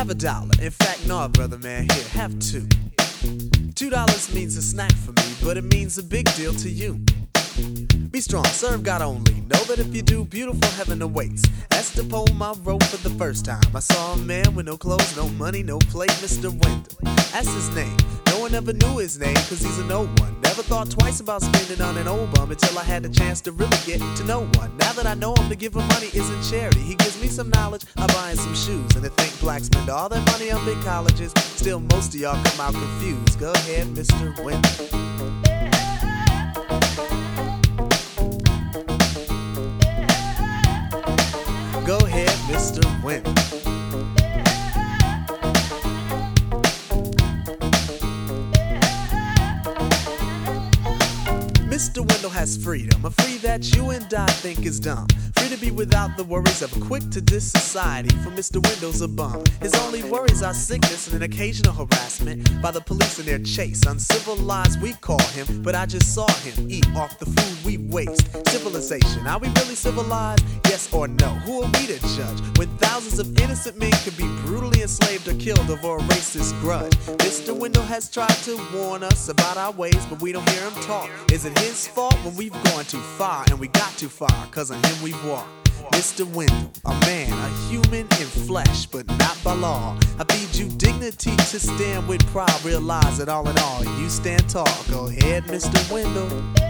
have $1. In fact, no, brother man, here, have two. $2 means a snack for me, but it means a big deal to you. Be strong, serve God only. Know that if you do, beautiful heaven awaits. That's the poem I wrote for the first time. I saw a man with no clothes, no money, no plate, Mr. Wendell. That's his name. No one ever knew his name, cause he's a no one. Never thought twice about spending on an old bum until I had the chance to really get to know one. Now that I know him, to give him money isn't charity. He gives me some knowledge, I buy him some shoes. And to think blacks spend all their money on big colleges, still most of y'all come out confused. Go ahead, Mr. Wendell. Go ahead, Mr. Wendell. Mr. Wendell has freedom, a free that you and I think is dumb. Free to be without the worries of a quick-to-diss society, for Mr. Wendell's a bum. His only worries are sickness and an occasional harassment by the police in their chase. Uncivilized we call him, but I just saw him eat off the food we waste. Civilization, are we really civilized? Yes or no? Who are we to judge when thousands of innocent men could be brutally enslaved or killed over a racist grudge? Mr. Wendell has tried to warn us about our ways, but we don't hear him talk. Is it his fault when we've gone too far, and we got too far, cause on him we've walked? Mr. Wendell, a man, a human in flesh, but not by law. I feed you dignity to stand with pride. Realize that all in all, you stand tall. Go ahead, Mr. Wendell.